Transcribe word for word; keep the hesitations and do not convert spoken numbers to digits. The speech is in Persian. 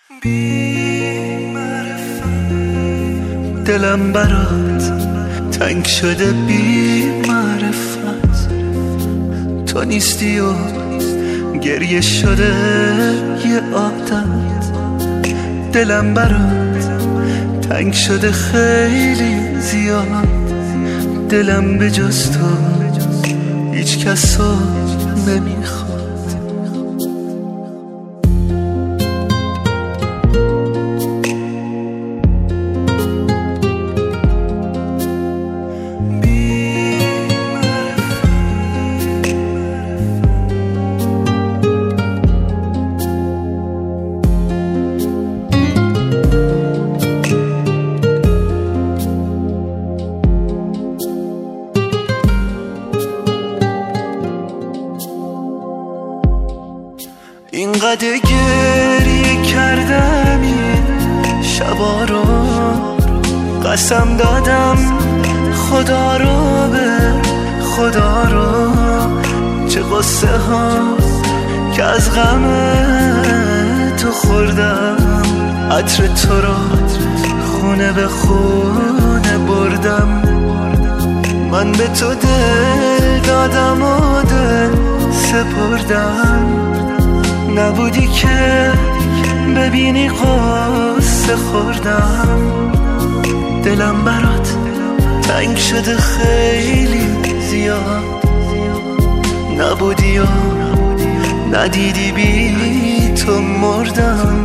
بی معرفت دلم برات تنگ شده، بی معرفت تو نیستی و گریه شده یه عادت. دلم برات تنگ شده خیلی زیاد، دلم به جز تو هیچ کس رو نمیخواد. اینقدر گریه کردم این شبا رو، قسم دادم خدا رو به خدا رو. چه قصه ها که از غم تو خوردم، عطر تو رو خونه به خونه بردم. من به تو دل دادم و دل سپردم، نبودی که ببینی قصه خوردم. دلم برات تنگ شده خیلی زیاد، نبودی و ندیدی بی تو مردم.